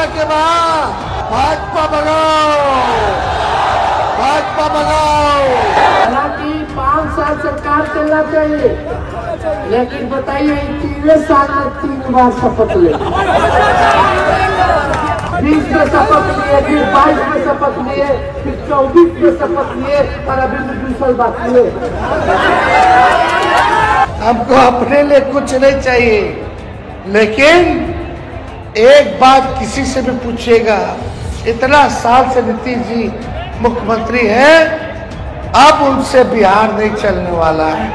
चर्चा के बाद भाजपा भगाओ, भाजपा भगाओ। हालांकि 5 साल सरकार चलना चाहिए, लेकिन बताइए 3 साल में 3 बार शपथ ले, 20 में शपथ लिए, फिर 22 में शपथ लिए, फिर 24 में शपथ लिए और अभी भी 2 साल बाकी है। हमको अपने लिए कुछ नहीं चाहिए, लेकिन एक बात किसी से भी पूछिएगा, इतना साल से नीतीश जी मुख्यमंत्री है, अब उनसे बिहार नहीं चलने वाला है।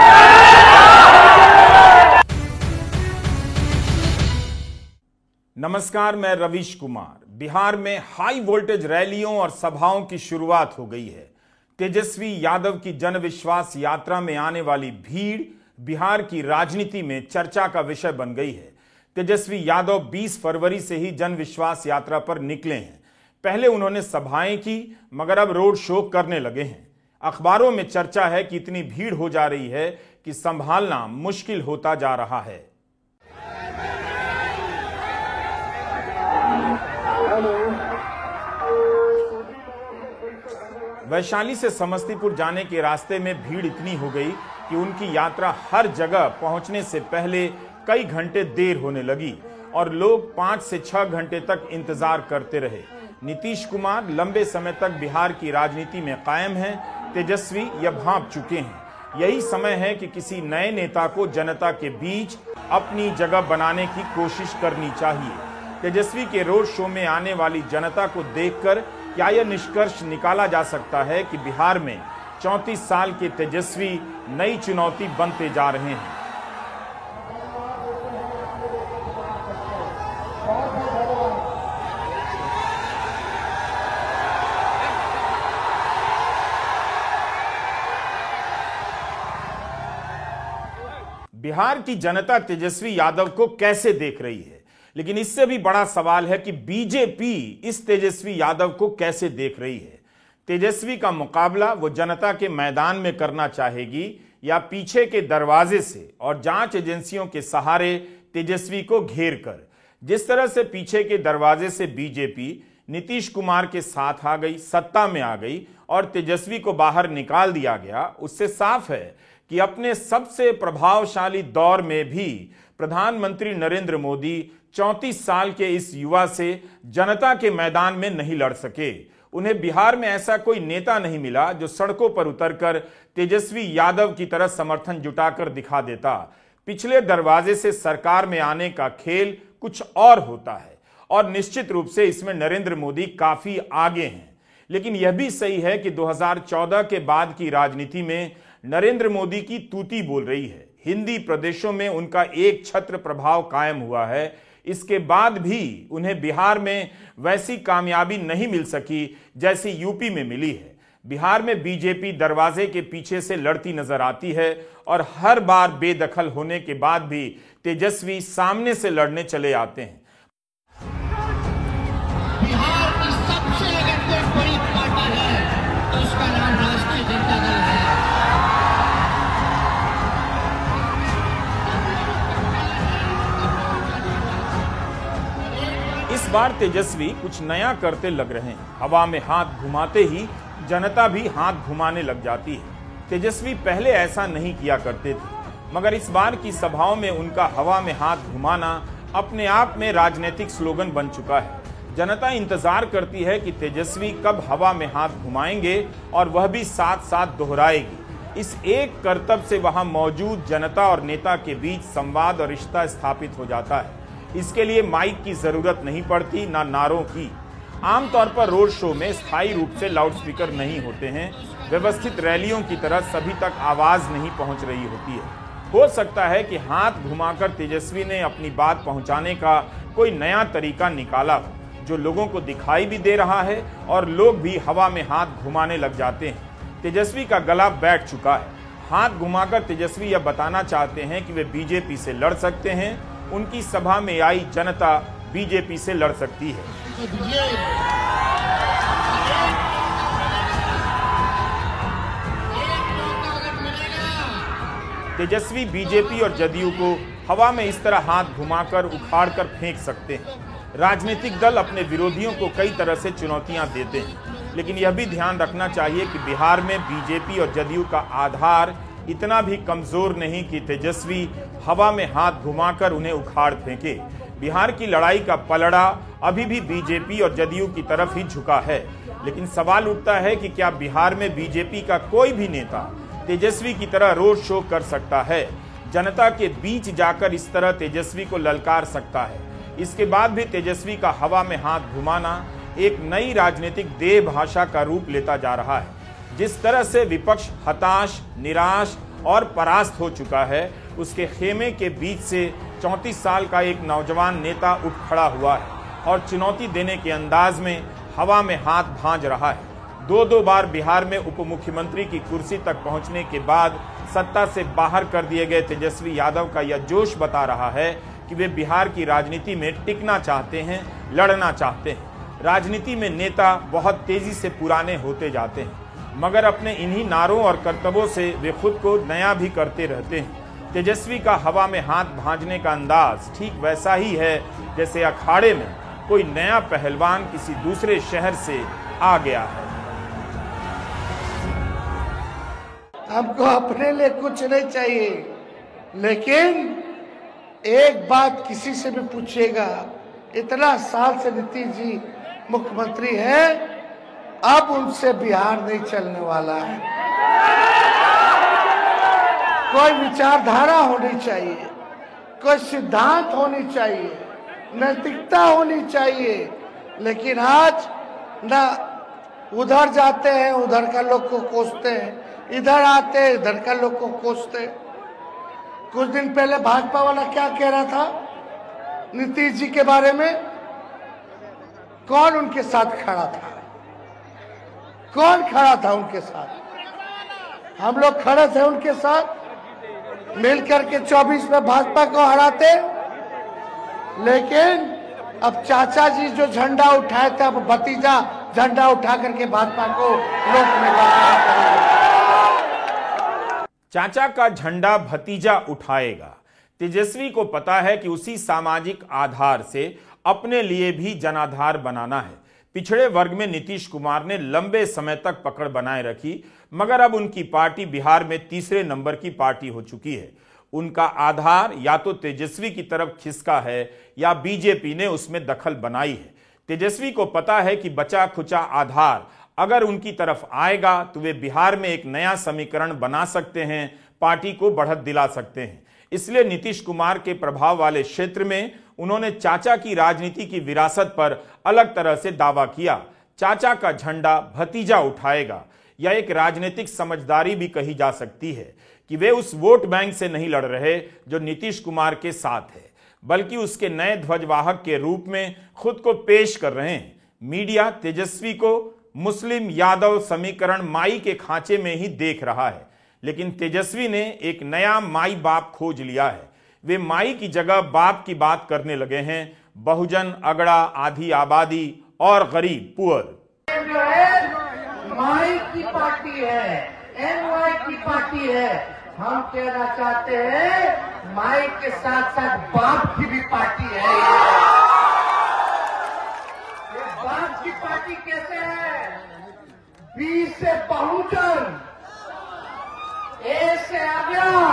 नमस्कार, मैं रवीश कुमार। बिहार में हाई वोल्टेज रैलियों और सभाओं की शुरुआत हो गई है। तेजस्वी यादव की जन विश्वास यात्रा में आने वाली भीड़ बिहार की राजनीति में चर्चा का विषय बन गई है। तेजस्वी यादव 20 फरवरी से ही जन विश्वास यात्रा पर निकले हैं। पहले उन्होंने सभाएं की, मगर अब रोड शो करने लगे हैं। अखबारों में चर्चा है कि इतनी भीड़ हो जा रही है कि संभालना मुश्किल होता जा रहा है। वैशाली से समस्तीपुर जाने के रास्ते में भीड़ इतनी हो गई कि उनकी यात्रा हर जगह पहुंचने से पहले कई घंटे देर होने लगी और लोग 5 से 6 घंटे तक इंतजार करते रहे। नीतीश कुमार लंबे समय तक बिहार की राजनीति में कायम हैं। तेजस्वी यह भांप चुके हैं। यही समय है कि किसी नए नेता को जनता के बीच अपनी जगह बनाने की कोशिश करनी चाहिए। तेजस्वी के रोड शो में आने वाली जनता को देखकर क्या यह निष्कर्ष निकाला जा सकता है कि बिहार में 34 साल के तेजस्वी नई चुनौती बनते जा रहे हैं। बिहार की जनता तेजस्वी यादव को कैसे देख रही है, लेकिन इससे भी बड़ा सवाल है कि बीजेपी इस तेजस्वी यादव को कैसे देख रही है। तेजस्वी का मुकाबला वो जनता के मैदान में करना चाहेगी या पीछे के दरवाजे से और जांच एजेंसियों के सहारे तेजस्वी को घेर कर। जिस तरह से पीछे के दरवाजे से बीजेपी नीतीश कुमार के साथ आ गई, सत्ता में आ गई और तेजस्वी को बाहर निकाल दिया गया, उससे साफ है कि अपने सबसे प्रभावशाली दौर में भी प्रधानमंत्री नरेंद्र मोदी 34 साल के इस युवा से जनता के मैदान में नहीं लड़ सके। उन्हें बिहार में ऐसा कोई नेता नहीं मिला जो सड़कों पर उतरकर तेजस्वी यादव की तरह समर्थन जुटाकर दिखा देता। पिछले दरवाजे से सरकार में आने का खेल कुछ और होता है और निश्चित रूप से इसमें नरेंद्र मोदी काफी आगे हैं। लेकिन यह भी सही है कि 2014 के बाद की राजनीति में नरेंद्र मोदी की तूती बोल रही है। हिंदी प्रदेशों में उनका एक छत्र प्रभाव कायम हुआ है। इसके बाद भी उन्हें बिहार में वैसी कामयाबी नहीं मिल सकी जैसी यूपी में मिली है। बिहार में बीजेपी दरवाजे के पीछे से लड़ती नजर आती है और हर बार बेदखल होने के बाद भी तेजस्वी सामने से लड़ने चले आते हैं। बिहार की सबसे अगर कोई बड़ी पार्टी है तो उसका नाम राष्ट्रीय जनता दल है। इस बार तेजस्वी कुछ नया करते लग रहे हैं। हवा में हाथ घुमाते ही जनता भी हाथ घुमाने लग जाती है। तेजस्वी पहले ऐसा नहीं किया करते थे, मगर इस बार की सभाओं में उनका हवा में हाथ घुमाना अपने आप में राजनीतिक स्लोगन बन चुका है। जनता इंतजार करती है कि तेजस्वी कब हवा में हाथ घुमाएंगे और वह भी साथ साथ दोहराएगी। इस एक करतब से वहां मौजूद जनता और नेता के बीच संवाद और रिश्ता स्थापित हो जाता है। इसके लिए माइक की जरूरत नहीं पड़ती, ना नारों की। आमतौर पर रोड शो में स्थायी रूप से लाउडस्पीकर नहीं होते हैं। व्यवस्थित रैलियों की तरह सभी तक आवाज नहीं पहुंच रही होती है। हो सकता है कि हाथ घुमाकर तेजस्वी ने अपनी बात पहुंचाने का कोई नया तरीका निकाला हो, जो लोगों को दिखाई भी दे रहा है और लोग भी हवा में हाथ घुमाने लग जाते हैं। तेजस्वी का गला बैठ चुका है। हाथ घुमाकर तेजस्वी यह बताना चाहते हैं कि वे बीजेपी से लड़ सकते हैं। उनकी सभा में आई जनता बीजेपी से लड़ सकती है। तेजस्वी बीजेपी और जदयू को हवा में इस तरह हाथ घुमाकर उखाड़कर फेंक सकते हैं। राजनीतिक दल अपने विरोधियों को कई तरह से चुनौतियां देते हैं, लेकिन यह भी ध्यान रखना चाहिए कि बिहार में बीजेपी और जदयू का आधार इतना भी कमजोर नहीं कि तेजस्वी हवा में हाथ घुमाकर उन्हें उखाड़ फेंके। बिहार की लड़ाई का पलड़ा अभी भी बीजेपी और जदयू की तरफ ही झुका है, लेकिन सवाल उठता है कि क्या बिहार में बीजेपी का कोई भी नेता तेजस्वी की तरह रोड शो कर सकता है, जनता के बीच जाकर इस तरह तेजस्वी को ललकार सकता है। इसके बाद भी तेजस्वी का हवा में हाथ घुमाना एक नई राजनीतिक देह भाषा का रूप लेता जा रहा है। जिस तरह से विपक्ष हताश, निराश और परास्त हो चुका है, उसके खेमे के बीच से 34 साल का एक नौजवान नेता उठ खड़ा हुआ है और चुनौती देने के अंदाज में हवा में हाथ भांज रहा है। दो बार बिहार में उप मुख्यमंत्री की कुर्सी तक पहुंचने के बाद सत्ता से बाहर कर दिए गए तेजस्वी यादव का यह जोश बता रहा है कि वे बिहार की राजनीति में टिकना चाहते हैं, लड़ना चाहते हैं। राजनीति में नेता बहुत तेजी से पुराने होते जाते हैं, मगर अपने इन्हीं नारों और कर्तव्यों से वे खुद को नया भी करते रहते हैं। तेजस्वी का हवा में हाथ भांजने का अंदाज ठीक वैसा ही है जैसे अखाड़े में कोई नया पहलवान किसी दूसरे शहर से आ गया है। हमको अपने लिए कुछ नहीं चाहिए, लेकिन एक बात किसी से भी पूछिएगा, इतना साल से नीतीश जी मुख्यमंत्री हैं, अब उनसे बिहार नहीं चलने वाला है। कोई विचारधारा होनी चाहिए, कोई सिद्धांत होनी चाहिए, नैतिकता होनी चाहिए, लेकिन आज ना उधर जाते हैं, उधर का लोग को कोसते हैं, इधर आते हैं, इधर का लोग को कोसते हैं। कुछ दिन पहले भाजपा वाला क्या कह रहा था नीतीश जी के बारे में? कौन उनके साथ खड़ा था? कौन खड़ा था उनके साथ? हम लोग खड़े थे उनके साथ, मिलकर के 24 में भाजपा को हराते। लेकिन अब चाचा जी जो झंडा उठाए थे, अब भतीजा झंडा उठा करके भाजपा को रोकने का। चाचा का झंडा भतीजा उठाएगा। तेजस्वी को पता है कि उसी सामाजिक आधार से अपने लिए भी जनाधार बनाना है। पिछड़े वर्ग में नीतीश कुमार ने लंबे समय तक पकड़ बनाए रखी, मगर अब उनकी पार्टी बिहार में तीसरे नंबर की पार्टी हो चुकी है। उनका आधार या तो तेजस्वी की तरफ खिसका है या बीजेपी ने उसमें दखल बनाई है। तेजस्वी को पता है कि बचा खुचा आधार अगर उनकी तरफ आएगा तो वे बिहार में एक नया समीकरण बना सकते हैं, पार्टी को बढ़त दिला सकते हैं। इसलिए नीतीश कुमार के प्रभाव वाले क्षेत्र में उन्होंने चाचा की राजनीति की विरासत पर अलग तरह से दावा किया। चाचा का झंडा भतीजा उठाएगा। यह एक राजनीतिक समझदारी भी कही जा सकती है कि वे उस वोट बैंक से नहीं लड़ रहे जो नीतीश कुमार के साथ है, बल्कि उसके नए ध्वजवाहक के रूप में खुद को पेश कर रहे हैं। मीडिया तेजस्वी को मुस्लिम यादव समीकरण माई के खांचे में ही देख रहा है, लेकिन तेजस्वी ने एक नया माई बाप खोज लिया है। वे माई की जगह बाप की बात करने लगे हैं। बहुजन, अगड़ा, आधी आबादी और गरीब पुअर जो है माई की पार्टी है, एनवाई की पार्टी है। हम कहना चाहते हैं माई के साथ साथ बाप की भी पार्टी है। ये बाप की पार्टी कैसे है? बी से बहुजन, ए से अगड़ा,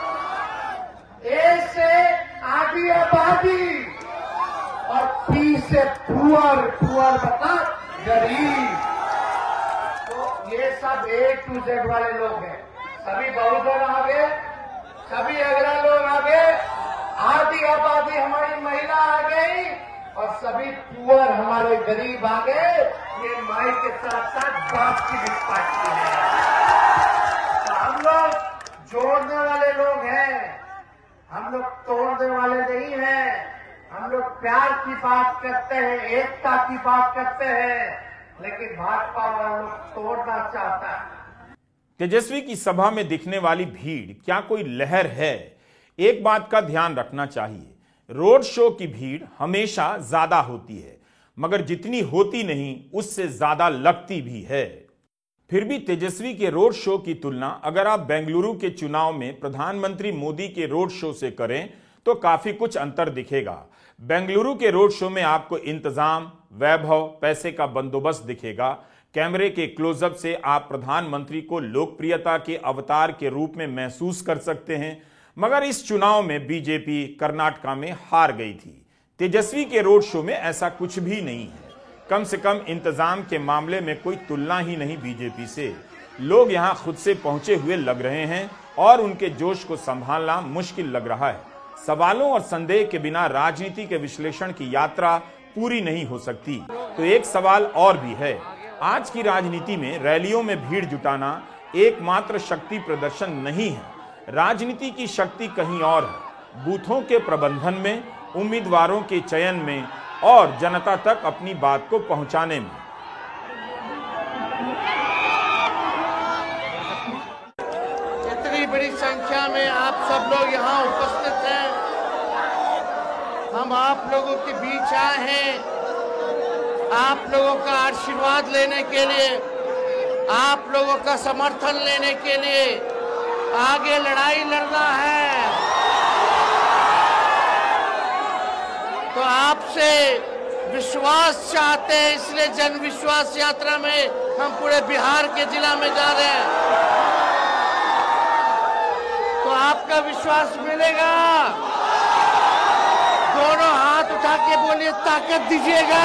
ए से आधी आबादी और पी से पुअर, पुअर मतलब गरीब। तो ये सब A to Z वाले लोग हैं। सभी बहुजन आ गए, सभी अगड़ा लोग आ गए, आधी आबादी हमारी महिला आ गई और सभी पुअर हमारे गरीब आ गए। ये माई के साथ साथ बाप की भी पार्टी है। तो हम लोग जोड़ने वाले लोग हैं, हम लोग तोड़ने वाले नहीं हैं। हम लोग प्यार की बात करते हैं, एकता की बात करते हैं, लेकिन भाजपा वाला लोग तोड़ना चाहता है। तेजस्वी की सभा में दिखने वाली भीड़ क्या कोई लहर है? एक बात का ध्यान रखना चाहिए, रोड शो की भीड़ हमेशा ज्यादा होती है, मगर जितनी होती नहीं उससे ज्यादा लगती भी है। फिर भी तेजस्वी के रोड शो की तुलना अगर आप बेंगलुरु के चुनाव में प्रधानमंत्री मोदी के रोड शो से करें तो काफी कुछ अंतर दिखेगा। बेंगलुरु के रोड शो में आपको इंतजाम, वैभव, पैसे का बंदोबस्त दिखेगा। कैमरे के क्लोजअप से आप प्रधानमंत्री को लोकप्रियता के अवतार के रूप में महसूस कर सकते हैं। मगर इस चुनाव में बीजेपी कर्नाटका में हार गई थी। तेजस्वी के रोड शो में ऐसा कुछ भी नहीं है। कम से कम इंतजाम के मामले में कोई तुलना ही नहीं बीजेपी से। लोग यहां खुद से पहुंचे हुए लग रहे हैं और उनके जोश को संभालना मुश्किल लग रहा है। सवालों और संदेह के बिना राजनीति के विश्लेषण की यात्रा पूरी नहीं हो सकती। तो एक सवाल और भी है, आज की राजनीति में रैलियों में भीड़ जुटाना एकमात्र शक्ति प्रदर्शन नहीं है। राजनीति की शक्ति कहीं और है, बूथों के प्रबंधन में, उम्मीदवारों के चयन में और जनता तक अपनी बात को पहुंचाने में। इतनी बड़ी संख्या में आप सब लोग यहाँ उपस्थित हैं। हम आप लोगों के बीच आए हैं आप लोगों का आशीर्वाद लेने के लिए, आप लोगों का समर्थन लेने के लिए। आगे लड़ाई लड़ना है तो आपसे विश्वास चाहते हैं, इसलिए जन विश्वास यात्रा में हम पूरे बिहार के जिला में जा रहे हैं। तो आपका विश्वास मिलेगा। दोनों हाथ उठा के बोलिए, ताकत दीजिएगा।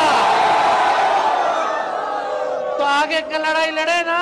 तो आगे का लड़ाई लड़े ना,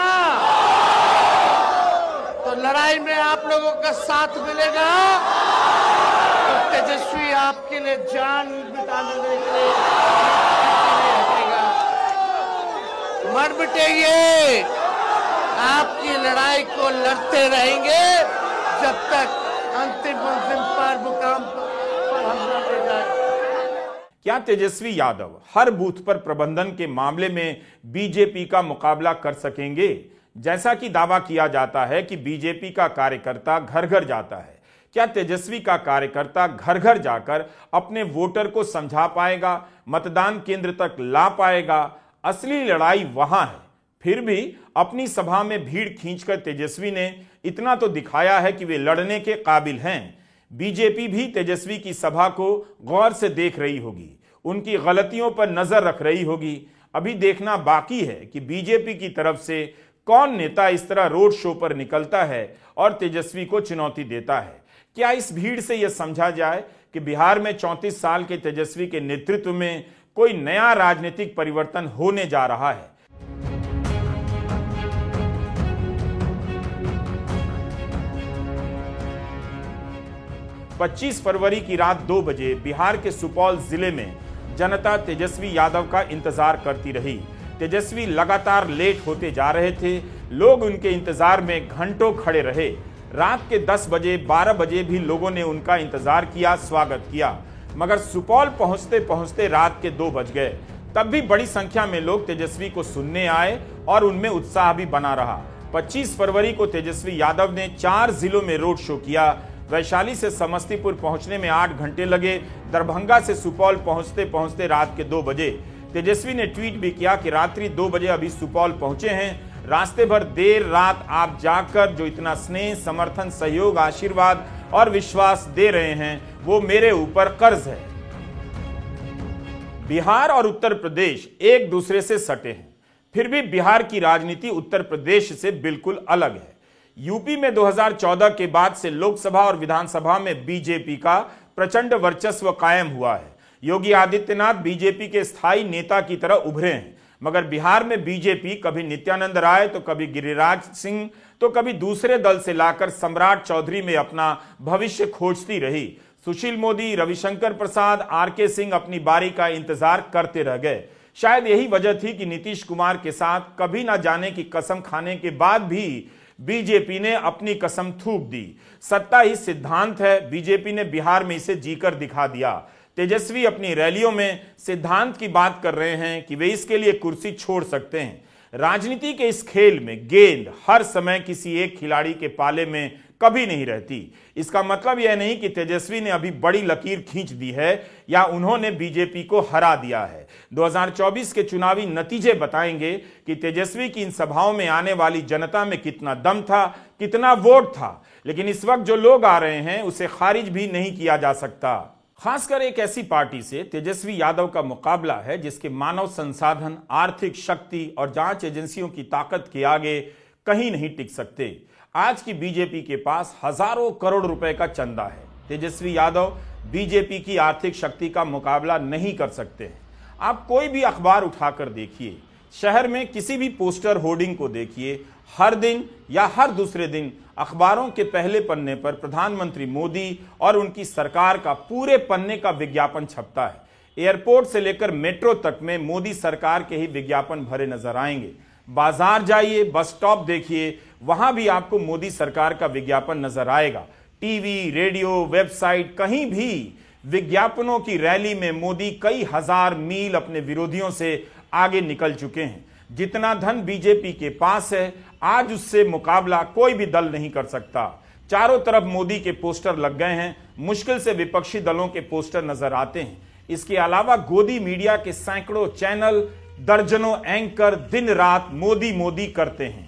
तो लड़ाई में आप लोगों का साथ मिलेगा तो तेजस्वी आपके लिए जान बिताने के लिए हटेगा। मत मिटेंगे, आपकी लड़ाई को लड़ते रहेंगे जब तक अंतिम मंजिल पर मुकाम पर हम न ले जाए। क्या तेजस्वी यादव हर बूथ पर प्रबंधन के मामले में बीजेपी का मुकाबला कर सकेंगे? जैसा कि दावा किया जाता है कि बीजेपी का कार्यकर्ता घर घर जाता है, क्या तेजस्वी का कार्यकर्ता घर घर जाकर अपने वोटर को समझा पाएगा, मतदान केंद्र तक ला पाएगा? असली लड़ाई वहां है। फिर भी अपनी सभा में भीड़ खींचकर तेजस्वी ने इतना तो दिखाया है कि वे लड़ने के काबिल हैं। बीजेपी भी तेजस्वी की सभा को गौर से देख रही होगी, उनकी गलतियों पर नजर रख रही होगी। अभी देखना बाकी है कि बीजेपी की तरफ से कौन नेता इस तरह रोड शो पर निकलता है और तेजस्वी को चुनौती देता है। क्या इस भीड़ से यह समझा जाए कि बिहार में 34 साल के तेजस्वी के नेतृत्व में कोई नया राजनीतिक परिवर्तन होने जा रहा है? पच्चीस फरवरी की रात 2 बजे बिहार के सुपौल जिले में जनता तेजस्वी यादव का इंतजार करती रही। तेजस्वी लगातार लेट होते जा रहे थे। लोग उनके इंतजार में घंटों खड़े रहे। रात के 10 बजे 12 बजे भी लोगों ने उनका इंतजार किया, स्वागत किया। मगर सुपौल पहुंचते पहुंचते रात के 2 बज गए। तब भी बड़ी संख्या में लोग तेजस्वी को सुनने आए और उनमें उत्साह भी बना रहा। 25 फरवरी को तेजस्वी यादव ने 4 जिलों में रोड शो किया। वैशाली से समस्तीपुर पहुंचने में 8 घंटे लगे। दरभंगा से सुपौल पहुंचते पहुंचते रात के 2 बजे। तेजस्वी ने ट्वीट भी किया कि रात्रि 2 बजे अभी सुपौल पहुंचे हैं। रास्ते भर देर रात आप जाकर जो इतना स्नेह, समर्थन, सहयोग, आशीर्वाद और विश्वास दे रहे हैं वो मेरे ऊपर कर्ज है। बिहार और उत्तर प्रदेश एक दूसरे से सटे हैं, फिर भी बिहार की राजनीति उत्तर प्रदेश से बिल्कुल अलग है। यूपी में 2014 के बाद से लोकसभा और विधानसभा में बीजेपी का प्रचंड वर्चस्व कायम हुआ है। योगी आदित्यनाथ बीजेपी के स्थायी नेता की तरह उभरे हैं। मगर बिहार में बीजेपी कभी नित्यानंद राय तो कभी गिरिराज सिंह तो कभी दूसरे दल से लाकर सम्राट चौधरी में अपना भविष्य खोजती रही। सुशील मोदी, रविशंकर प्रसाद, आरके सिंह अपनी बारी का इंतजार करते रह गए। शायद यही वजह थी कि नीतीश कुमार के साथ कभी ना जाने की कसम खाने के बाद भी बीजेपी ने अपनी कसम थूक दी। सत्ता ही सिद्धांत है, बीजेपी ने बिहार में इसे जीकर दिखा दिया। तेजस्वी अपनी रैलियों में सिद्धांत की बात कर रहे हैं कि वे इसके लिए कुर्सी छोड़ सकते हैं। राजनीति के इस खेल में गेंद हर समय किसी एक खिलाड़ी के पाले में कभी नहीं रहती। इसका मतलब यह नहीं कि तेजस्वी ने अभी बड़ी लकीर खींच दी है या उन्होंने बीजेपी को हरा दिया है। 2024 के चुनावी नतीजे बताएंगे कि तेजस्वी की इन सभाओं में आने वाली जनता में कितना दम था, कितना वोट था। लेकिन इस वक्त जो लोग आ रहे हैं उसे खारिज भी नहीं किया जा सकता। खासकर एक ऐसी पार्टी से तेजस्वी यादव का मुकाबला है जिसके मानव संसाधन, आर्थिक शक्ति और जांच एजेंसियों की ताकत के आगे कहीं नहीं टिक सकते। आज की बीजेपी के पास हजारों करोड़ रुपए का चंदा है। तेजस्वी यादव बीजेपी की आर्थिक शक्ति का मुकाबला नहीं कर सकते हैं। आप कोई भी अखबार उठाकर देखिए, शहर में किसी भी पोस्टर होर्डिंग को देखिए, हर दिन या हर दूसरे दिन अखबारों के पहले पन्ने पर प्रधानमंत्री मोदी और उनकी सरकार का पूरे पन्ने का विज्ञापन छपता है। एयरपोर्ट से लेकर मेट्रो तक में मोदी सरकार के ही विज्ञापन भरे नजर आएंगे। बाजार जाइए, बस स्टॉप देखिए, वहां भी आपको मोदी सरकार का विज्ञापन नजर आएगा। टीवी, रेडियो, वेबसाइट, कहीं भी विज्ञापनों की रैली में मोदी कई हजार मील अपने विरोधियों से आगे निकल चुके हैं। जितना धन बीजेपी के पास है, आज उससे मुकाबला कोई भी दल नहीं कर सकता। चारों तरफ मोदी के पोस्टर लग गए हैं, मुश्किल से विपक्षी दलों के पोस्टर नजर आते हैं। इसके अलावा गोदी मीडिया के सैकड़ों चैनल, दर्जनों एंकर दिन रात मोदी मोदी करते हैं।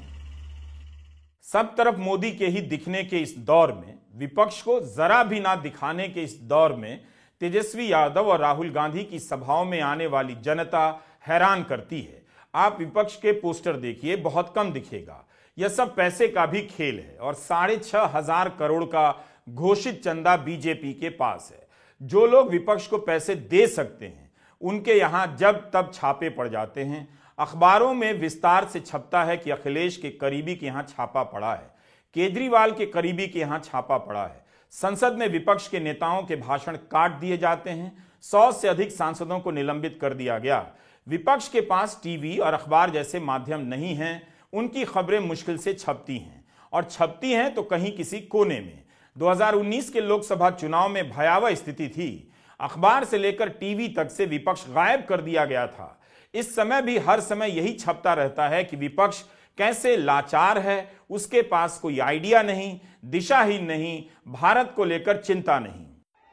सब तरफ मोदी के ही दिखने के इस दौर में, विपक्ष को जरा भी ना दिखाने के इस दौर में, तेजस्वी यादव और राहुल गांधी की सभाओं में आने वाली जनता हैरान करती है। आप विपक्ष के पोस्टर देखिए, बहुत कम दिखेगा। यह सब पैसे का भी खेल है और 6,500 करोड़ का घोषित चंदा बीजेपी के पास है। जो लोग विपक्ष को पैसे दे सकते हैं उनके यहां जब तब छापे पड़ जाते हैं। अखबारों में विस्तार से छपता है कि अखिलेश के करीबी के यहां छापा पड़ा है, केजरीवाल के करीबी के यहां छापा पड़ा है। संसद में विपक्ष के नेताओं के भाषण काट दिए जाते हैं। 100 से अधिक सांसदों को निलंबित कर दिया गया। विपक्ष के पास टीवी और अखबार जैसे माध्यम नहीं हैं। उनकी खबरें मुश्किल से छपती हैं और छपती हैं तो कहीं किसी कोने में। 2019 के लोकसभा चुनाव में भयावह स्थिति थी। अखबार से लेकर टीवी तक से विपक्ष गायब कर दिया गया था। इस समय भी हर समय यही छपता रहता है कि विपक्ष कैसे लाचार है, उसके पास कोई आइडिया नहीं, दिशाहीन नहीं, भारत को लेकर चिंता नहीं।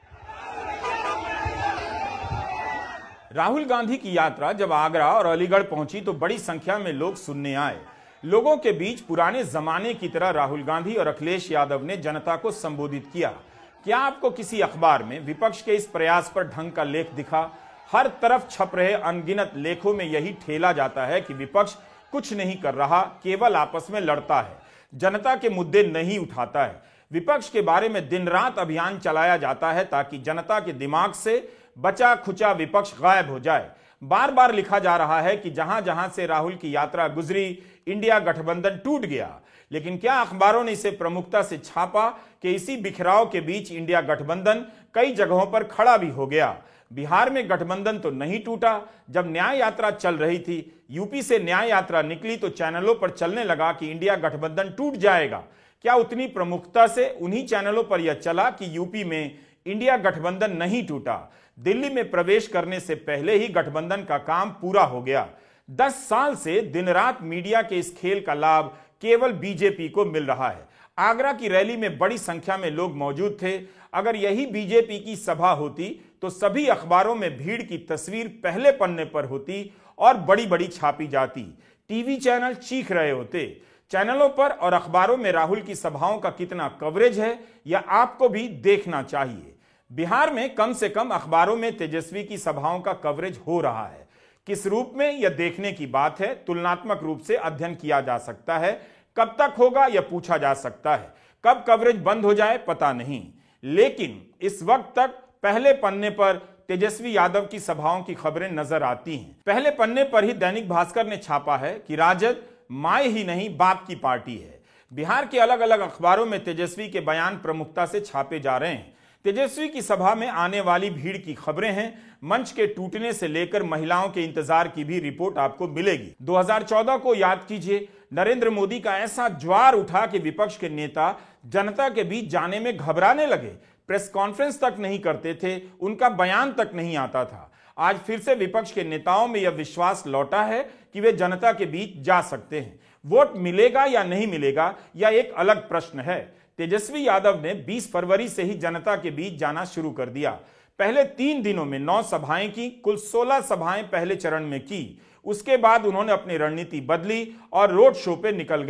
राहुल गांधी की यात्रा जब आगरा और अलीगढ़ पहुंची तो बड़ी संख्या में लोग सुनने आए। लोगों के बीच पुराने जमाने की तरह राहुल गांधी और अखिलेश यादव ने जनता को संबोधित किया। क्या आपको किसी अखबार में विपक्ष के इस प्रयास पर ढंग का लेख दिखा? हर तरफ छप रहे अनगिनत लेखों में यही ठेला जाता है कि विपक्ष कुछ नहीं कर रहा, केवल आपस में लड़ता है, जनता के मुद्दे नहीं उठाता है। विपक्ष के बारे में दिन रात अभियान चलाया जाता है ताकि जनता के दिमाग से बचा खुचा विपक्ष गायब हो जाए। बार बार लिखा जा रहा है कि जहां जहां से राहुल की यात्रा गुजरी, इंडिया गठबंधन टूट गया। लेकिन क्या अखबारों ने इसे प्रमुखता से छापा कि इसी बिखराव के बीच इंडिया गठबंधन कई जगहों पर खड़ा भी हो गया? बिहार में गठबंधन तो नहीं टूटा। जब न्याय यात्रा चल रही थी, यूपी से न्याय यात्रा निकली तो चैनलों पर चलने लगा कि इंडिया गठबंधन टूट जाएगा। क्या उतनी प्रमुखता से उन्हीं चैनलों पर यह चला कि यूपी में इंडिया गठबंधन नहीं टूटा? दिल्ली में प्रवेश करने से पहले ही गठबंधन का काम पूरा हो गया। 10 साल से दिन रात मीडिया के इस खेल का लाभ केवल बीजेपी को मिल रहा है। आगरा की रैली में बड़ी संख्या में लोग मौजूद थे। अगर यही बीजेपी की सभा होती तो सभी अखबारों में भीड़ की तस्वीर पहले पन्ने पर होती और बड़ी बड़ी छापी जाती। टीवी चैनल चीख रहे होते। चैनलों पर और अखबारों में राहुल की सभाओं का कितना कवरेज है यह आपको भी देखना चाहिए। बिहार में कम से कम अखबारों में तेजस्वी की सभाओं का कवरेज हो रहा है। किस रूप में यह देखने की बात है, तुलनात्मक रूप से अध्ययन किया जा सकता है। कब तक होगा यह पूछा जा सकता है। कब कवरेज बंद हो जाए पता नहीं, लेकिन इस वक्त तक पहले पन्ने पर तेजस्वी यादव की सभाओं की खबरें नजर आती हैं। पहले पन्ने पर ही दैनिक भास्कर ने छापा है कि राजद माए ही नहीं बाप की पार्टी है। बिहार के अलग अलग अखबारों में तेजस्वी के बयान प्रमुखता से छापे जा रहे हैं। तेजस्वी की सभा में आने वाली भीड़ की खबरें हैं। मंच के टूटने से लेकर महिलाओं के इंतजार की भी रिपोर्ट आपको मिलेगी। 2014 को याद कीजिए, नरेंद्र मोदी का ऐसा ज्वार उठा कि विपक्ष के नेता जनता के बीच जाने में घबराने लगे। प्रेस कॉन्फ्रेंस तक नहीं करते थे, उनका बयान तक नहीं आता था। आज फिर से विपक्ष के नेताओं में यह विश्वास लौटा है कि वे जनता के बीच जा सकते हैं। वोट मिलेगा या नहीं मिलेगा यह एक अलग प्रश्न है। तेजस्वी यादव ने 20 फरवरी से ही जनता के बीच जाना शुरू कर दिया। पहले 3 दिनों में 9 सभाएं की, कुल 16 सभाएं पहले चरण में की। उसके बाद उन्होंने अपनी रणनीति बदली और रोड शो पे निकल गए।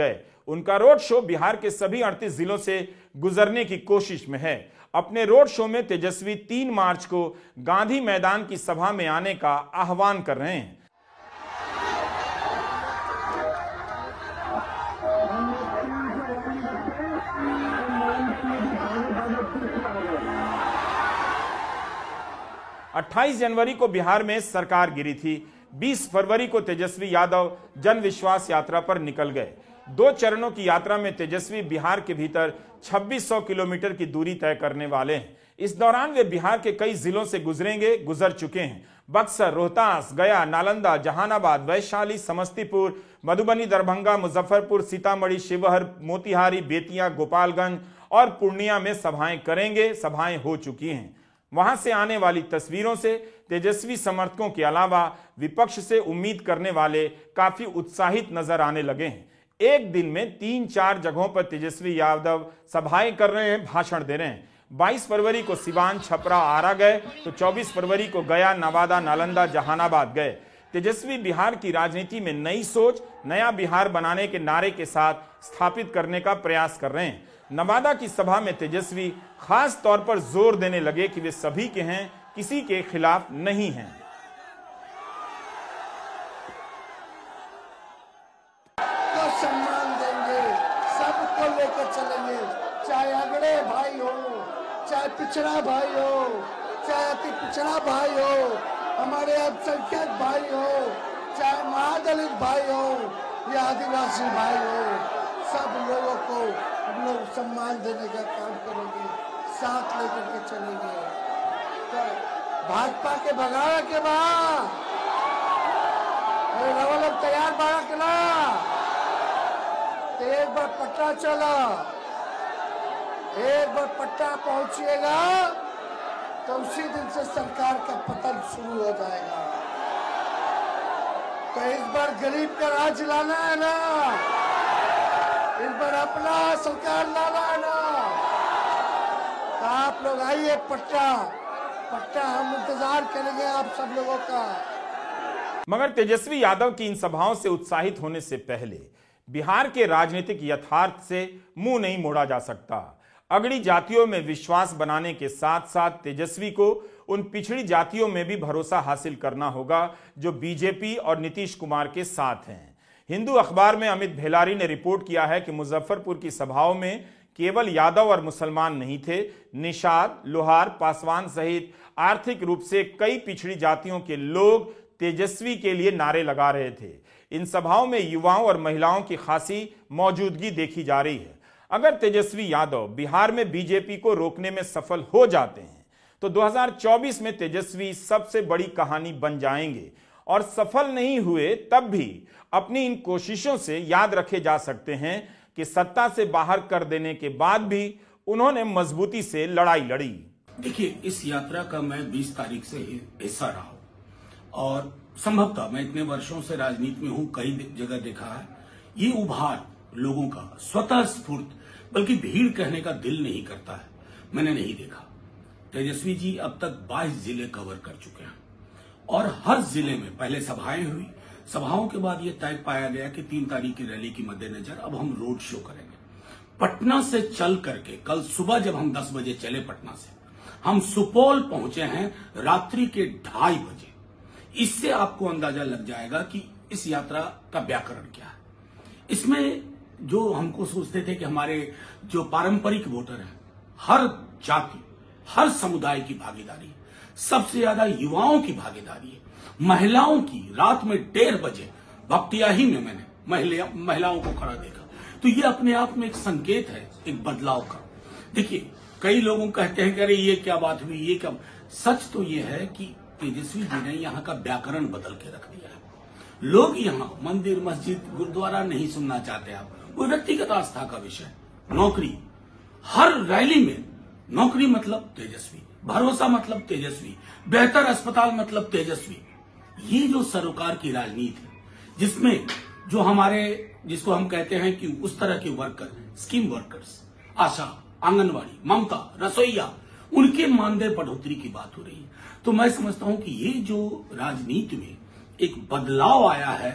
उनका रोड शो बिहार के सभी 38 जिलों से गुजरने की कोशिश में है। अपने रोड शो में तेजस्वी 3 मार्च को गांधी मैदान की सभा में आने का आह्वान कर रहे हैं। अट्ठाईस जनवरी को बिहार में सरकार गिरी थी। 20 फरवरी को तेजस्वी यादव जन विश्वास यात्रा पर निकल गए। 2 चरणों की यात्रा में तेजस्वी बिहार के भीतर 2600 किलोमीटर की दूरी तय करने वाले हैं। इस दौरान वे बिहार के कई जिलों से गुजर चुके हैं। बक्सर, रोहतास, गया, नालंदा, जहानाबाद, वैशाली, समस्तीपुर, मधुबनी, दरभंगा, मुजफ्फरपुर, सीतामढ़ी, शिवहर, मोतिहारी, बेतिया, गोपालगंज और पूर्णिया में सभाएं करेंगे। सभाएं हो चुकी हैं। वहां से आने वाली तस्वीरों से तेजस्वी समर्थकों के अलावा विपक्ष से उम्मीद करने वाले काफी उत्साहित नजर आने लगे हैं। एक दिन में 3-4 जगहों पर तेजस्वी यादव सभाएं कर रहे हैं, भाषण दे रहे हैं। 22 फरवरी को सिवान, छपरा, आरा गए तो 24 फरवरी को गया, नवादा, नालंदा, जहानाबाद गए। तेजस्वी बिहार की राजनीति में नई सोच, नया बिहार बनाने के नारे के साथ स्थापित करने का प्रयास कर रहे हैं। नवादा की सभा में तेजस्वी खास तौर पर जोर देने लगे कि वे सभी के हैं, किसी के खिलाफ नहीं हैं। तो सम्मान देंगे, सबको लेकर चलेंगे, चाहे अगड़े भाई हो, चाहे पिछड़ा भाई हो, चाहे अति पिछड़ा भाई हो, हमारे अल्पसंख्यक भाई हो, चाहे महादलित भाई हो या आदिवासी भाई हो, सब लोगों को हम लोग सम्मान देने का काम करेंगे, साथ लेकर के चलेंगे। तो भाजपा के भगावे के बाद रवल तैयार बाड़ा के ला तो एक बार पट्टा चला, एक बार पट्टा पहुंचिएगा तो उसी दिन से सरकार का पतन शुरू हो जाएगा। तो इस बार गरीब का राज लाना है ना, इस बार अपना सरकार लाना है ना, तो आप लोग आइए, पट्टा हम इंतजार करेंगे आप सब लोगों का। मगर तेजस्वी यादव की इन सभाओं से उत्साहित होने से पहले बिहार के राजनीतिक यथार्थ से मुंह नहीं मोड़ा जा सकता। अगड़ी जातियों में विश्वास बनाने के साथ साथ तेजस्वी को उन पिछड़ी जातियों में भी भरोसा हासिल करना होगा जो बीजेपी और नीतीश कुमार के साथ हैं। हिंदू अखबार में अमित भेलारी ने रिपोर्ट किया है कि मुजफ्फरपुर की सभाओं में केवल यादव और मुसलमान नहीं थे, निषाद, लोहार, पासवान सहित आर्थिक रूप से कई पिछड़ी जातियों के लोग तेजस्वी के लिए नारे लगा रहे थे। इन सभाओं में युवाओं और महिलाओं की खासी मौजूदगी देखी जा रही है। अगर तेजस्वी यादव बिहार में बीजेपी को रोकने में सफल हो जाते हैं तो 2024 में तेजस्वी सबसे बड़ी कहानी बन जाएंगे और सफल नहीं हुए तब भी अपनी इन कोशिशों से याद रखे जा सकते हैं कि सत्ता से बाहर कर देने के बाद भी उन्होंने मजबूती से लड़ाई लड़ी। देखिए, इस यात्रा का मैं 20 तारीख से हिस्सा रहा हूं और संभवतः मैं इतने वर्षों से राजनीति में हूं, कई जगह देखा है ये उभार लोगों का स्वतः स्फूर्त, बल्कि भीड़ कहने का दिल नहीं करता है, मैंने नहीं देखा। तेजस्वी जी अब तक 22 जिले कवर कर चुके हैं और हर जिले में पहले सभाएं हुई, सभाओं के बाद ये तय पाया गया कि 3 तारीख की रैली की मद्देनजर अब हम रोड शो करेंगे। पटना से चल करके कल सुबह जब हम 10 बजे चले पटना से, हम सुपौल पहुंचे हैं रात्रि के 2:30 बजे। इससे आपको अंदाजा लग जाएगा कि इस यात्रा का व्याकरण क्या है। इसमें जो हमको सोचते थे कि हमारे जो पारंपरिक वोटर हैं, हर जाति, हर समुदाय की भागीदारी है, सबसे ज्यादा युवाओं की भागीदारी है, महिलाओं की। रात में 1:30 बजे भपटियाही में मैंने महिलाओं को खड़ा देखा, तो ये अपने आप में एक संकेत है एक बदलाव का। देखिए, कई लोग कहते हैं कि अरे ये क्या बात हुई, ये क्या। सच तो ये है कि तेजस्वी जी ने यहाँ का व्याकरण बदल के रख दिया है। लोग यहाँ मंदिर, मस्जिद, गुरुद्वारा नहीं सुनना चाहते। आप वो व्यक्तिगत आस्था का विषय, नौकरी, हर रैली में नौकरी मतलब तेजस्वी, भरोसा मतलब तेजस्वी, बेहतर अस्पताल मतलब तेजस्वी। ये जो सरोकार की राजनीति है, जिसमें जो हमारे, जिसको हम कहते हैं कि उस तरह के worker, scheme workers, ASHA, anganwadi, Mamta, रसोईया, उनके मानदेय बढ़ोतरी की बात हो रही है। तो मैं समझता हूं कि ये जो राजनीति में एक बदलाव आया है,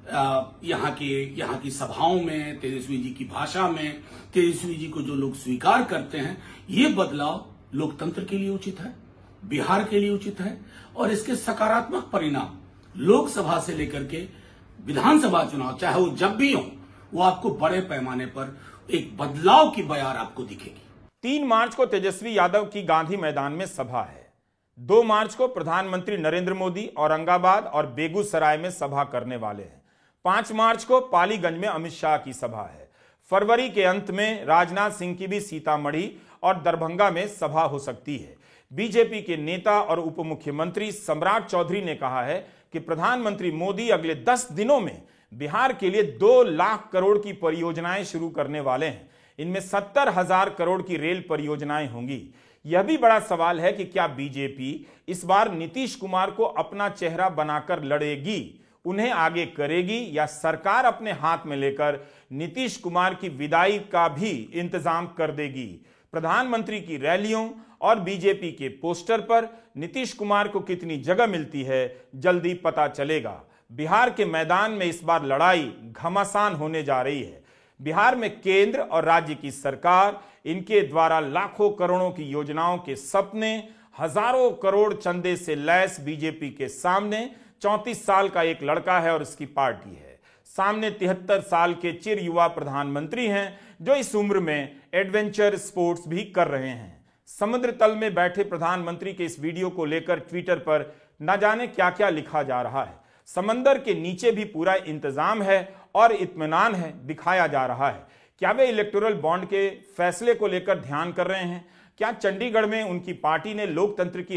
यहाँ की सभाओं में तेजस्वी जी की भाषा में तेजस्वी जी को जो लोग स्वीकार करते हैं, ये बदलाव लोकतंत्र के लिए उचित है, बिहार के लिए उचित है और इसके सकारात्मक परिणाम लोकसभा से लेकर के विधानसभा चुनाव चाहे वो जब भी हो, वो आपको बड़े पैमाने पर एक बदलाव की बयार आपको दिखेगी। 3 मार्च को तेजस्वी यादव की गांधी मैदान में सभा है। 2 मार्च को प्रधानमंत्री नरेंद्र मोदी औरंगाबाद और बेगूसराय में सभा करने वाले हैं। 5 मार्च को पालीगंज में अमित शाह की सभा है। फरवरी के अंत में राजनाथ सिंह की भी सीतामढ़ी और दरभंगा में सभा हो सकती है। बीजेपी के नेता और उप मुख्यमंत्री सम्राट चौधरी ने कहा है कि प्रधानमंत्री मोदी अगले 10 दिनों में बिहार के लिए 2 लाख करोड़ की परियोजनाएं शुरू करने वाले हैं। इनमें 70,000 करोड़ की रेल परियोजनाएं होंगी। यह भी बड़ा सवाल है कि क्या बीजेपी इस बार नीतीश कुमार को अपना चेहरा बनाकर लड़ेगी, उन्हें आगे करेगी, या सरकार अपने हाथ में लेकर नीतीश कुमार की विदाई का भी इंतजाम कर देगी। प्रधानमंत्री की रैलियों और बीजेपी के पोस्टर पर नीतीश कुमार को कितनी जगह मिलती है, जल्दी पता चलेगा। बिहार के मैदान में इस बार लड़ाई घमासान होने जा रही है। बिहार में केंद्र और राज्य की सरकार, इनके द्वारा लाखों करोड़ों की योजनाओं के सपने, हजारों करोड़ चंदे से लैस बीजेपी के सामने 34 साल का एक लड़का है और उसकी पार्टी है। सामने 73 साल के चिर युवा प्रधानमंत्री हैं जो इस उम्र में एडवेंचर स्पोर्ट्स भी कर रहे हैं। समुद्र तल में बैठे प्रधानमंत्री के इस वीडियो को लेकर ट्विटर पर न जाने क्या क्या लिखा जा रहा है। समंदर के नीचे भी पूरा इंतजाम है और इत्मीनान है दिखाया जा रहा है। क्या वे इलेक्टोरल बॉन्ड के फैसले को लेकर ध्यान कर रहे हैं? क्या चंडीगढ़ में उनकी पार्टी ने लोकतंत्र की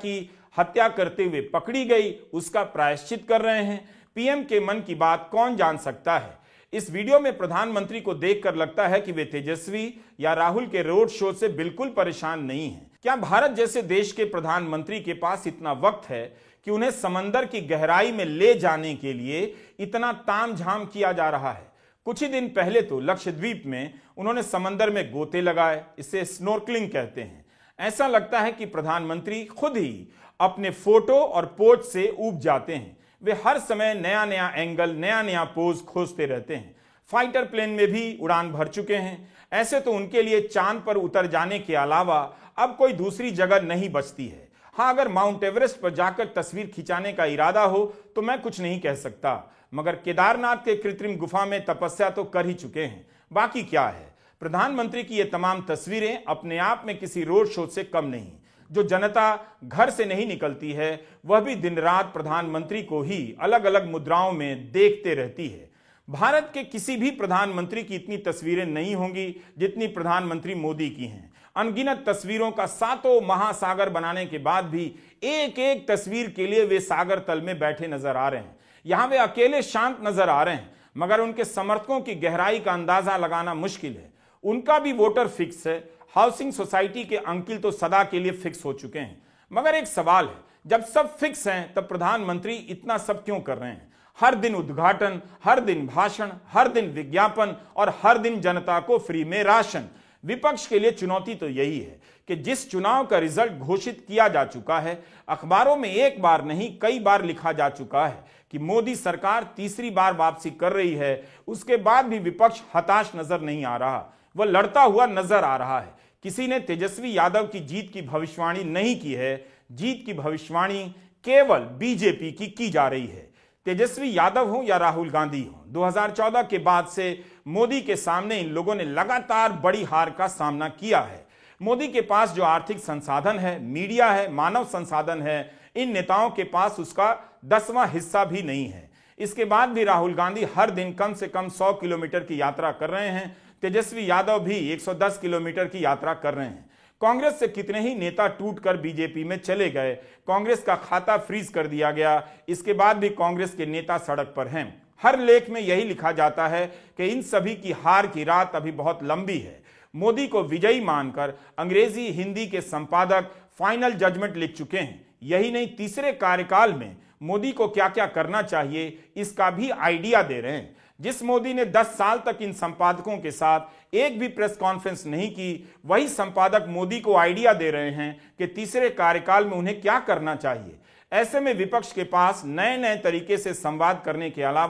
हत्या करते हुए पकड़ी गई, उसका प्रायश्चित कर रहे हैं? पीएम के मन की बात कौन जान सकता है? इस वीडियो में प्रधानमंत्री को देखकर लगता है कि वे तेजस्वी या राहुल के रोड शो से बिल्कुल परेशान नहीं हैं। क्या भारत जैसे देश के प्रधानमंत्री के पास इतना वक्त है कि उन्हें समंदर की गहराई में ले जाने के लिए इतना तामझाम किया जा रहा है? कुछ ही दिन पहले तो लक्षद्वीप में उन्होंने समंदर में गोते लगाए, इसे स्नोर्कलिंग कहते हैं। ऐसा लगता है कि प्रधानमंत्री खुद ही अपने फोटो और पोज से ऊब जाते हैं। वे हर समय नया नया एंगल, नया नया पोज खोजते रहते हैं। फाइटर प्लेन में भी उड़ान भर चुके हैं। ऐसे तो उनके लिए चांद पर उतर जाने के अलावा अब कोई दूसरी जगह नहीं बचती है। हाँ, अगर माउंट एवरेस्ट पर जाकर तस्वीर खिंचाने का इरादा हो तो मैं कुछ नहीं कह सकता, मगर केदारनाथ के कृत्रिम गुफा में तपस्या तो कर ही चुके हैं। बाकी क्या है? प्रधानमंत्री की ये तमाम तस्वीरें अपने आप में किसी रोड शो से कम नहीं। जो जनता घर से नहीं निकलती है वह भी दिन रात प्रधानमंत्री को ही अलग अलग मुद्राओं में देखते रहती है। भारत के किसी भी प्रधानमंत्री की इतनी तस्वीरें नहीं होंगी जितनी प्रधानमंत्री मोदी की हैं। अनगिनत तस्वीरों का 7 महासागर बनाने के बाद भी एक एक तस्वीर के लिए वे सागर तल में बैठे नजर आ रहे हैं। यहां वे अकेले शांत नजर आ रहे हैं, मगर उनके समर्थकों की गहराई का अंदाजा लगाना मुश्किल है। उनका भी वोटर फिक्स है। हाउसिंग सोसाइटी के अंकिल तो सदा के लिए फिक्स हो चुके हैं। मगर एक सवाल है, जब सब फिक्स हैं तब प्रधानमंत्री इतना सब क्यों कर रहे हैं? हर दिन उद्घाटन, हर दिन भाषण, हर दिन विज्ञापन और हर दिन जनता को फ्री में राशन। विपक्ष के लिए चुनौती तो यही है कि जिस चुनाव का रिजल्ट घोषित किया जा चुका है, अखबारों में एक बार नहीं कई बार लिखा जा चुका है कि मोदी सरकार तीसरी बार वापसी कर रही है, उसके बाद भी विपक्ष हताश नजर नहीं आ रहा, वह लड़ता हुआ नजर आ रहा है। किसी ने तेजस्वी यादव की जीत की भविष्यवाणी नहीं की है। जीत की भविष्यवाणी केवल बीजेपी की जा रही है। तेजस्वी यादव हो या राहुल गांधी हो, 2014 के बाद से मोदी के सामने इन लोगों ने लगातार बड़ी हार का सामना किया है। मोदी के पास जो आर्थिक संसाधन है, मीडिया है, मानव संसाधन है, इन नेताओं के पास उसका 10वां हिस्सा भी नहीं है। इसके बाद भी राहुल गांधी हर दिन कम से कम 100 किलोमीटर की यात्रा कर रहे हैं। तेजस्वी यादव भी 110 किलोमीटर की यात्रा कर रहे हैं। कांग्रेस से कितने ही नेता टूटकर बीजेपी में चले गए, कांग्रेस का खाता फ्रीज कर दिया गया, इसके बाद भी कांग्रेस के नेता सड़क पर हैं। हर लेख में यही लिखा जाता है कि इन सभी की हार की रात अभी बहुत लंबी है। मोदी को विजयी मानकर अंग्रेजी हिंदी के संपादक फाइनल जजमेंट लिख चुके हैं। यही नहीं, तीसरे कार्यकाल में मोदी को क्या क्या करना चाहिए इसका भी आइडिया दे रहे हैं। जिस मोदी ने 10 साल तक इन संपादकों के साथ एक भी प्रेस कॉन्फ्रेंस नहीं की, वही संपादक मोदी को आइडिया दे रहे हैं कि तीसरे कार्यकाल में उन्हें क्या करना चाहिए। ऐसे में विपक्ष के पास नए नए तरीके से संवाद करने के अलावा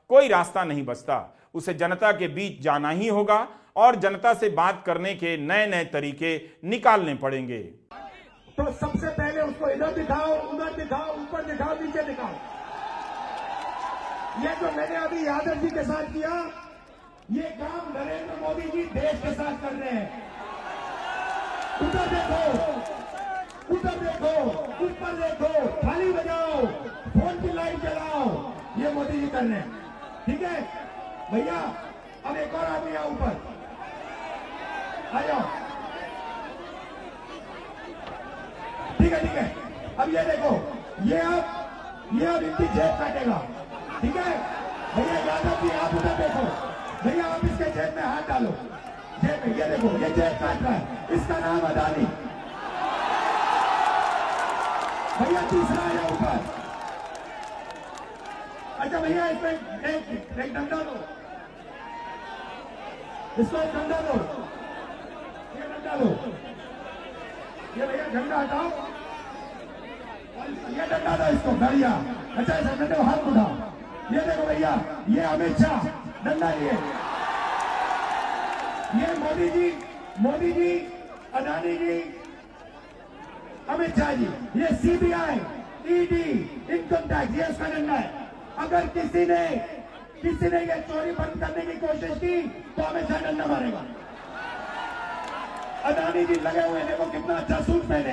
कोई रास्ता नहीं बचता। उसे जनता के बीच जाना ही होगा और जनता से बात करने के नए नए तरीके निकालने पड़ेंगे। तो सबसे पहले उसको इधर दिखाओ, उधर दिखाओ, ऊपर दिखाओ, नीचे दिखाओ। ये जो मैंने अभी यादव जी के साथ किया, ये काम नरेंद्र मोदी जी देश के साथ कर रहे हैं। उधर देखो, उधर देखो, ऊपर देखो, थाली बजाओ, फोन की लाइट जलाओ, ये मोदी जी कर रहे हैं। ठीक है भैया, अब एक और आदमी आओ ऊपर आ जाओ। ठीक है, अब ये देखो, ये अब इनकी जेब काटेगा। ठीक है भैया, यादव जी आप उधर देखो, भैया आप इसके जेब में हाथ डालो, जेब में, ये देखो, ये जेब काट रहा है, इसका नाम अदानी। भैया तीसरा आया ऊपर। अच्छा भैया, इसमें एक डंडा दो, इसको एक डंडा दो, ये डंडा दो, ये भैया झंडा हटाओ, ये डंडा दो इसको, बढ़िया। अच्छा ऐसा डंडे को हाथ उठाओ, ये देखो भैया, ये अमित शाह डंडा लिए, ये मोदी जी, अदानी जी, अमित शाह जी, ये सीबीआई, ईडी, इनकम टैक्स, ये उसका डंडा है। अगर किसी ने ये चोरी बंद करने की कोशिश की तो अमित शाह डंडा मारेगा। अदानी जी लगे हुए, देखो कितना अच्छा सूट पहने,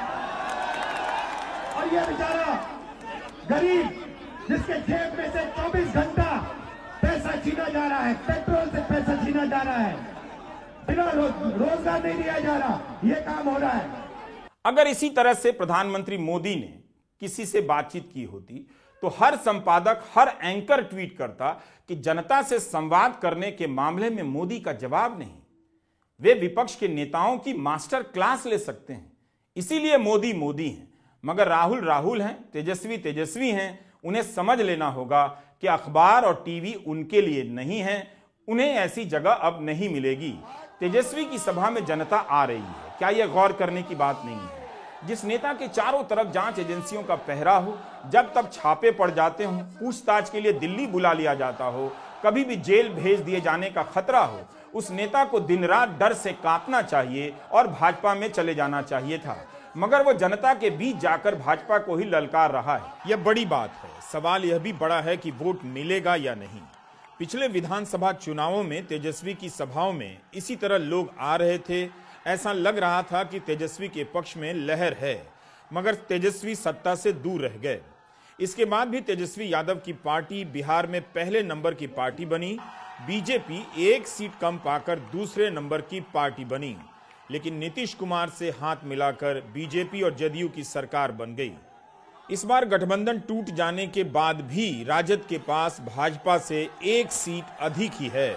और ये बेचारा गरीब जिसके जेब में से 24 घंटा पैसा छीना जा रहा है, पेट्रोल से पैसा छीना जा रहा है, बिना रोजगार नहीं दिया जा रहा, ये काम हो रहा है। अगर इसी तरह से प्रधानमंत्री मोदी ने किसी से बातचीत की होती तो हर संपादक, हर एंकर ट्वीट करता कि जनता से संवाद करने के मामले में मोदी का जवाब नहीं। वे विपक्ष के नेताओं की मास्टर क्लास ले सकते हैं, इसीलिए मोदी मोदी हैं। मगर राहुल राहुल हैं, तेजस्वी तेजस्वी हैं। उन्हें समझ लेना होगा कि अखबार और टीवी उनके लिए नहीं है, उन्हें ऐसी जगह अब नहीं मिलेगी। तेजस्वी की सभा में जनता आ रही है, क्या यह गौर करने की बात नहीं है? जिस नेता के चारों तरफ जांच एजेंसियों का पहरा हो, जब तब छापे पड़ जाते हों, पूछताछ के लिए दिल्ली बुला लिया जाता हो, कभी भी जेल भेज दिए जाने का खतरा हो, उस नेता को दिन रात डर से कांपना चाहिए और भाजपा में चले जाना चाहिए था। मगर वो जनता के बीच जाकर भाजपा को ही ललकार रहा है। यह बड़ी बात है। सवाल यह भी बड़ा है कि वोट मिलेगा या नहीं। पिछले विधानसभा चुनावों में तेजस्वी की सभाओं में इसी तरह लोग आ रहे थे। ऐसा लग रहा था कि तेजस्वी के पक्ष में लहर है, मगर तेजस्वी सत्ता से दूर रह गए। इसके बाद भी तेजस्वी यादव की पार्टी बिहार में पहले नंबर की पार्टी बनी। बीजेपी एक सीट कम पाकर दूसरे नंबर की पार्टी बनी, लेकिन नीतीश कुमार से हाथ मिलाकर बीजेपी और जदयू की सरकार बन गई। इस बार गठबंधन टूट जाने के बाद भी राजद के पास भाजपा से एक सीट अधिक ही है।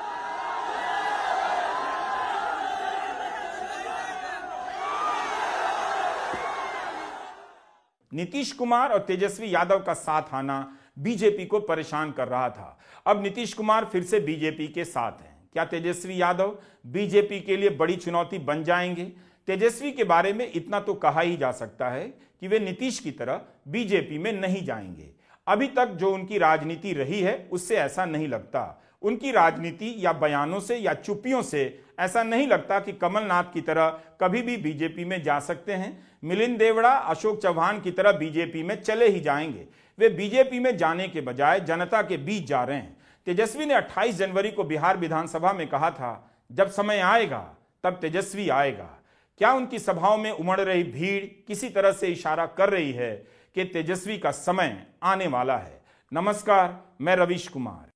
नीतीश कुमार और तेजस्वी यादव का साथ आना बीजेपी को परेशान कर रहा था। अब नीतीश कुमार फिर से बीजेपी के साथ हैं। क्या तेजस्वी यादव बीजेपी के लिए बड़ी चुनौती बन जाएंगे? तेजस्वी के बारे में इतना तो कहा ही जा सकता है कि वे नीतीश की तरह बीजेपी में नहीं जाएंगे। अभी तक जो उनकी राजनीति रही है उससे ऐसा नहीं लगता। उनकी राजनीति या बयानों से या चुप्पियों से ऐसा नहीं लगता कि कमलनाथ की तरह कभी भी बीजेपी में जा सकते हैं। मिलिंद देवड़ा, अशोक चौहान की तरह बीजेपी में चले ही जाएंगे। वे बीजेपी में जाने के बजाय जनता के बीच जा रहे हैं। तेजस्वी ने 28 जनवरी को बिहार विधानसभा में कहा था, जब समय आएगा तब तेजस्वी आएगा। क्या उनकी सभाओं में उमड़ रही भीड़ किसी तरह से इशारा कर रही है कि तेजस्वी का समय आने वाला है? नमस्कार, मैं रवीश कुमार।